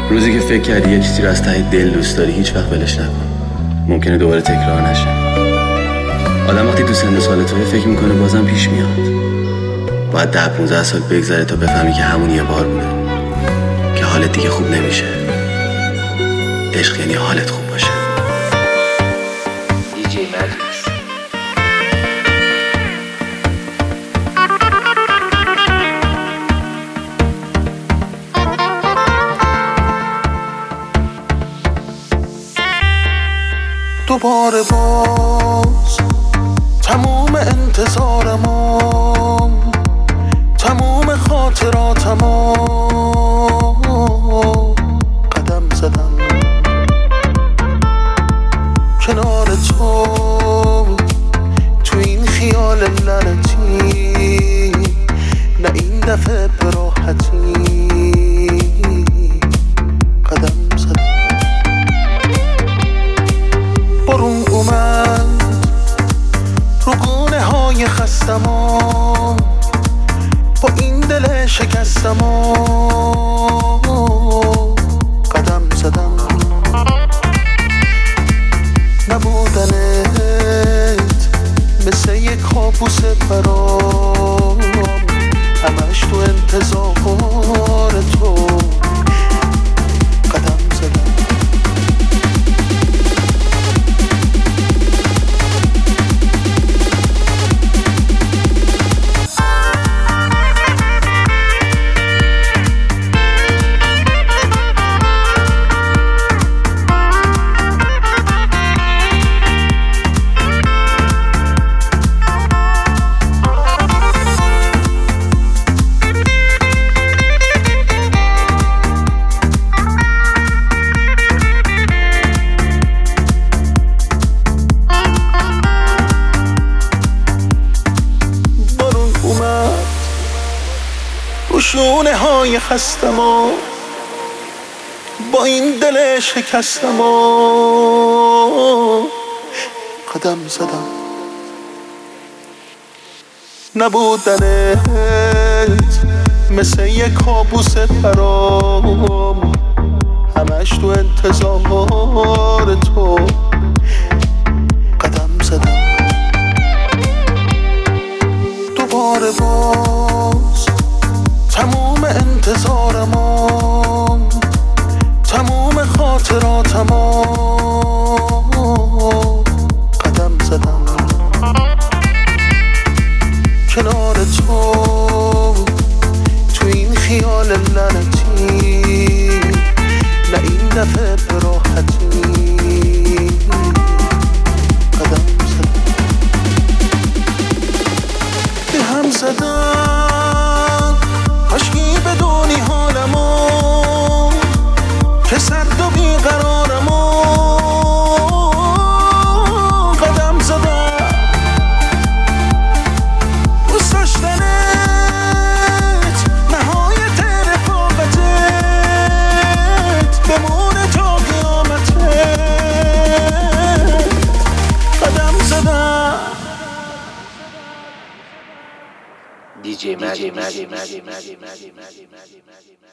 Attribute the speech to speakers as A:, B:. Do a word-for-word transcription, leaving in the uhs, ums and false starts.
A: روزی که فکر کردی یه چیزی رو از ته دل دوست داری هیچ وقت ولش نکن. ممکنه دوباره تکرار نشه. آدم وقتی تو سن سال توی فکر میکنه بازم پیش میاد. باید ده پونزده سال بگذره تا بفهمی که همون یه بار بوده، که حالت دیگه خوب نمیشه. عشق یعنی حالت خوب باشه.
B: دی جی ماجیکس.
C: دوباره باز تموم انتظارمو، تموم خاطراتمو قدم زدم کنار تو، تو این خیال لعنتی، نه این دفعه به راحتی قدم زدم. بارون اومد رو گونه های خستمو، با این دل شکستمو قدم زدم. نبودنت مثل یک کابوس برام، همش تو انتظار تو قدم زدم. شونه های خستمو، با این دل شکستمو قدم زدم. نبودنت مثل یک کابوس برام، همش تو انتظار تو قدم زدم. دوباره باز تموم انتظارمو، تموم خاطراتمو قدم زدم کنار تو، تو این خیال لعنتی، نه این دفعه به راحتی قدم زدم. به هم زدم عشقی بدونی حالمو، که سرد و بیقرارمو قدم زدم. دوست داشتنت نهایت رفاقتت، بمونه تا قیامتت قدم زدم.
B: دی جی ماجیکس.